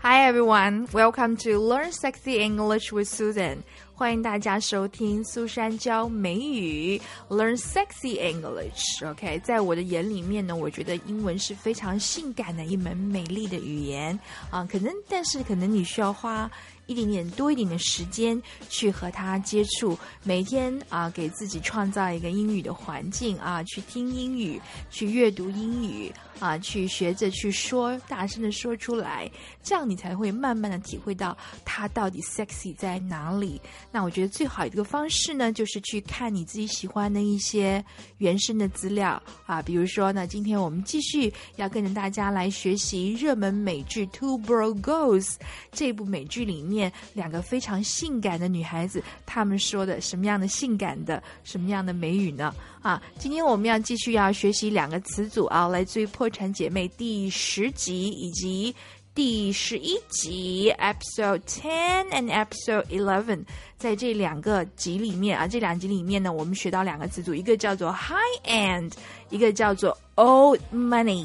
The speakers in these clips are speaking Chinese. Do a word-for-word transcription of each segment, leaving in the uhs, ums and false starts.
Hi everyone, welcome to Learn Sexy English with Susan. 欢迎大家收听苏珊教美语 Learn Sexy English. OK， 在我的眼里面呢，我觉得英文是非常性感的一门美丽的语言啊。可能，但是可能你需要花一点点多一点的时间去和它接触，每天啊给自己创造一个英语的环境啊，去听英语，去阅读英语啊，去学着去说，大声的说出来，这样你才会慢慢的体会到它到底 sexy 在哪里。那我觉得最好的一个方式呢，就是去看你自己喜欢的一些原生的资料啊，比如说呢，今天我们继续要跟着大家来学习热门美剧 Two Broke Girls 这部美剧里面两个非常性感的女孩子，她们说的什么样的性感的什么样的美语呢？啊，今天我们要继续要学习两个词组啊，来自于破产姐妹第十集以及第十一集 Episode ten and Episode eleven， 在这两个集里面啊，这两集里面呢，我们学到两个词组，一个叫做 high end， 一个叫做 old money。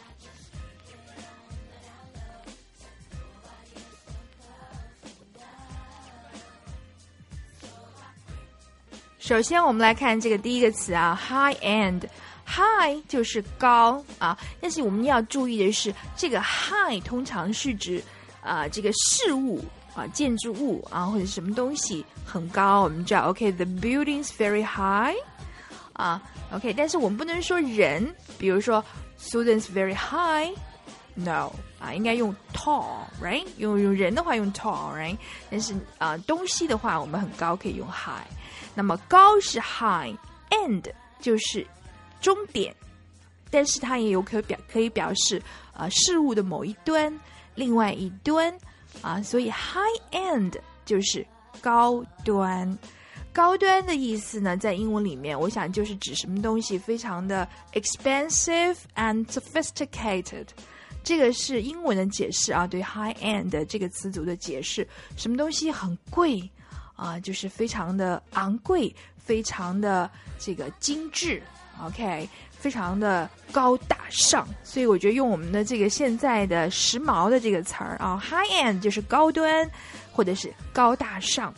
首先我们来看这个第一个词啊 high end。High 就是高啊，但是我们要注意的是，这个 high 通常是指啊这个事物啊建筑物啊或者什么东西很高，我们叫 OK，the building's very high 啊 OK， 但是我们不能说人，比如说 students very high，no 啊，应该用 tall right， 用用人的话用 tall right， 但是啊东西的话我们很高可以用 high， 那么高是 high，end 就是终点，但是它也有可表可以表示呃事物的某一端，另外一端啊，所以 high end 就是高端。高端的意思呢，在英文里面，我想就是指什么东西非常的 expensive and sophisticated。这个是英文的解释啊，对 high end 的这个词组的解释，什么东西很贵啊，就是非常的昂贵，非常的这个精致。OK， 非常的高大上，所以我觉得用我们的这个现在的时髦的这个词儿啊 ，high end 就是高端或者是高大上。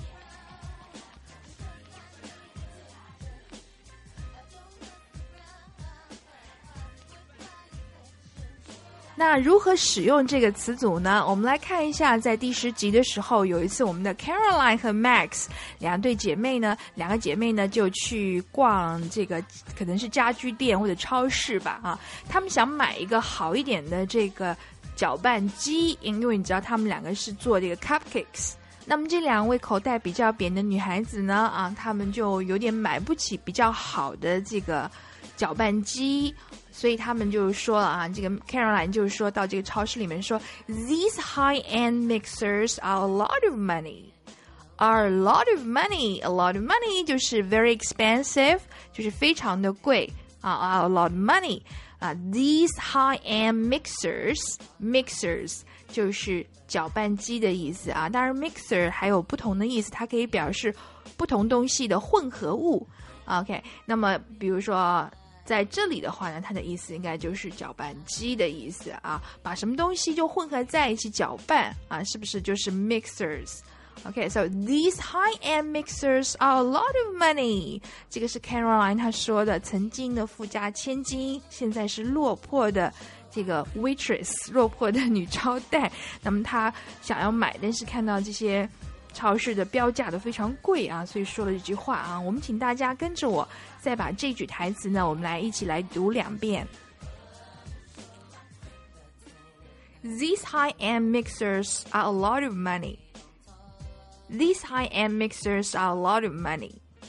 那如何使用这个词组呢？我们来看一下，在第十集的时候，有一次我们的 Caroline 和 Max 两对姐妹呢，两个姐妹呢就去逛这个可能是家居店或者超市吧啊，她们想买一个好一点的这个搅拌机，因为你知道她们两个是做这个 cupcakes。那么这两位口袋比较扁的女孩子呢啊，她们就有点买不起比较好的这个搅拌机。所以他们就说了啊，这个 Caroline 就是说到这个超市里面说 These high-end mixers are a lot of money are a lot of money a lot of money 就是 very expensive 就是非常的贵啊 are a lot of money 啊 These high-end mixers mixers 就是搅拌机的意思啊，当然 mixer 还有不同的意思，它可以表示不同东西的混合物 OK， 那么比如说在这里的话呢，它的意思应该就是搅拌机的意思啊，把什么东西就混合在一起搅拌啊，是不是就是 mixers？ Okay, so these high-end mixers are a lot of money. 这个是 Caroline 她说的，曾经的富家千金，现在是落魄的这个 waitress， 落魄的女招待。那么她想要买，但是看到这些超市的标价都非常贵啊，所以说了这句话啊。我们请大家跟着我，再把这句台词呢，我们来一起来读两遍。These high-end mixers are a lot of money. These high-end mixers are a lot of money.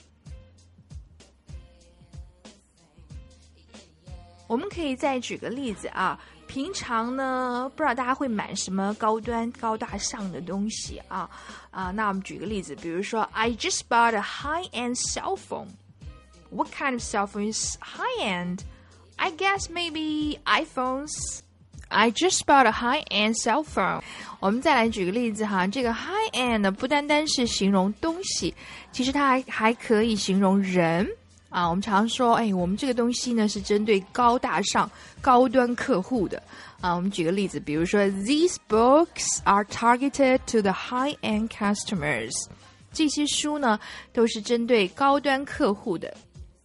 我们可以再举个例子啊。平常呢，不知道大家会买什么高端高大上的东西啊啊，那我们举个例子，比如说 I just bought a high-end cell phone. What kind of cell phone is high-end? I guess maybe iPhones. I just bought a high-end cell phone. 我们再来举个例子哈，这个 high-end 呢不单单是形容东西，其实它还还可以形容人。 啊，我们常说，哎，我们这个东西呢是针对高大上、高端客户的啊。我们举个例子，比如说 ，These books are targeted to the high-end customers。这些书呢都是针对高端客户的。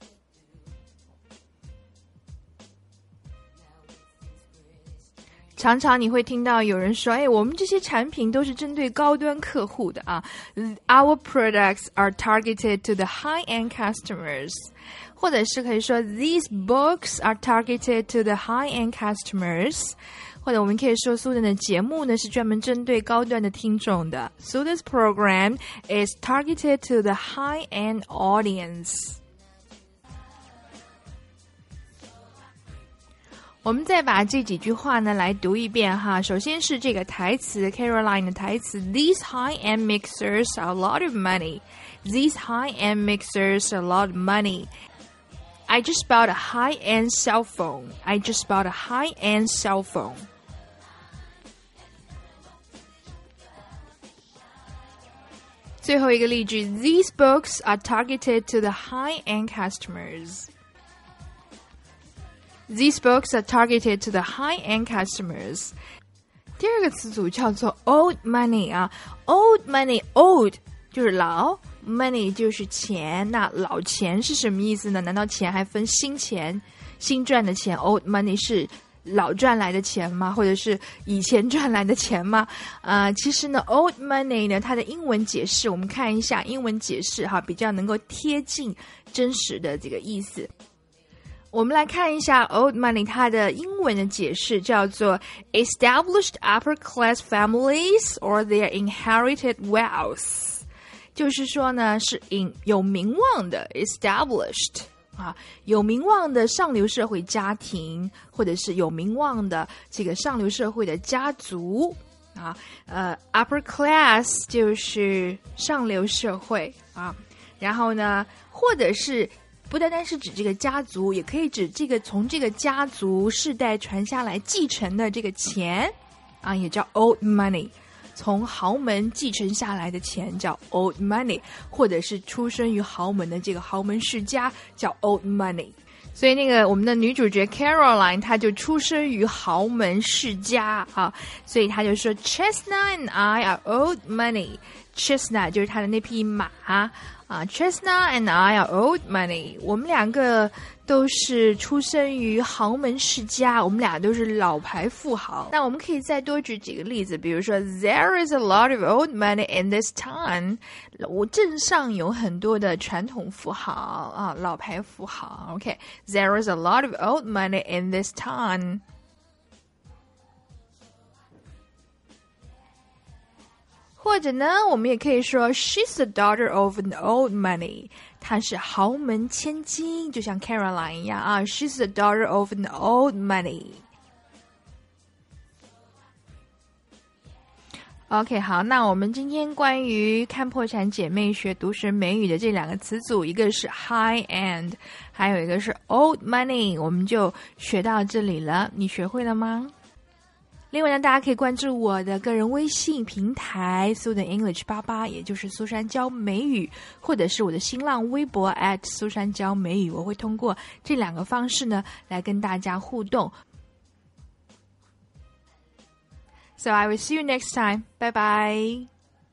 常常你会听到有人说，哎，我们这些产品都是针对高端客户的啊。Our products are targeted to the high-end customers。或者是可以说 These books are targeted to the high-end customers。或者我们可以说苏丹的节目呢是专门针对高端的听众的。Sudan's program is targeted to the high-end audience。我们再把这几句话呢来读一遍哈。首先是这个台词 Caroline 的台词 These high-end mixers are a lot of money. These high-end mixers are a lot of money. I just bought a high-end cell phone. I just bought a high-end cell phone. 最后一个例句 These books are targeted to the high-end customers.These books are targeted to the high-end customers. 第二个词组叫做 old money 啊 ，old money old 就是老 ，money 就是钱。那老钱是什么意思呢？难道钱还分新钱、新赚的钱 ？old money 是老赚来的钱吗？或者是以前赚来的钱吗？呃，其实呢 ，old money 呢，它的英文解释，我们看一下英文解释哈，比较能够贴近真实的这个意思。我们来看一下 old money 它的英文的解释叫做 established upper class families or their inherited wealth， 就是说呢是有名望的 established 啊，有名望的上流社会家庭，或者是有名望的这个上流社会的家族啊，呃 upper class 就是上流社会啊，然后呢或者是不单单是指这个家族，也可以指这个从这个家族世代传下来继承的这个钱啊，也叫 old money。从豪门继承下来的钱叫 old money， 或者是出生于豪门的这个豪门世家叫 old money。所以那个我们的女主角 Caroline 她就出生于豪门世家啊，所以她就说 Chestnut and I are old money。 Chestnut 就是她的那匹马啊 Chestnut and I are old money， 我们两个都是出生于豪门世家，我们俩都是老牌富豪。那我们可以再多举几个例子，比如说 There is a lot of old money in this town， 我镇上有很多的传统富豪啊，老牌富豪。 OK， There is a lot of old money in this town。或者呢，我们也可以说 She's the daughter of an old money， 她是豪门千金，就像 Caroline 一样啊 She's the daughter of an old money。 OK， 好，那我们今天关于看破产姐妹学独学美语的这两个词组，一个是 high end， 还有一个是 old money， 我们就学到这里了，你学会了吗？另外呢，大家可以关注我的个人微信平台 Sudan English 八八，也就是苏珊教美语，或者是我的新浪微博 at 苏珊教美语，我会通过这两个方式呢来跟大家互动。So I will see you next time. Bye bye.